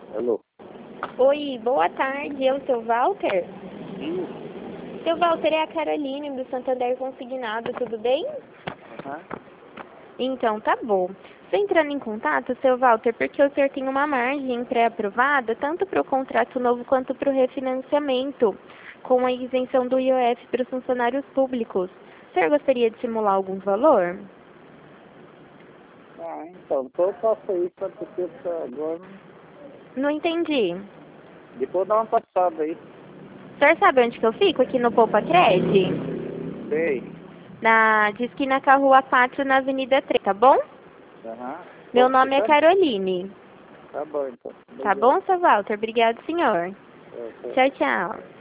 Alô? Oi, boa tarde, é o seu Walter? Isso. Seu Walter, é a Caroline do Santander Consignado, tudo bem? Aham. Então, tá bom. Estou entrando em contato, seu Walter, porque o senhor tem uma margem pré-aprovada, tanto para o contrato novo quanto para o refinanciamento, com a isenção do IOF para os funcionários públicos. O senhor gostaria de simular algum valor? Ah, então, eu faço isso porque agora. Não entendi. Depois dá uma passada aí. O senhor sabe onde que eu fico? Aqui no Poupa Cred? Sei. Diz que na Rua 4, na Avenida 3, tá bom? Aham. Meu Como você nome é chama? Caroline. Tá bom, então. Tá Obrigado. bom, seu Walter? Obrigado, senhor. É, é. Tchau, tchau.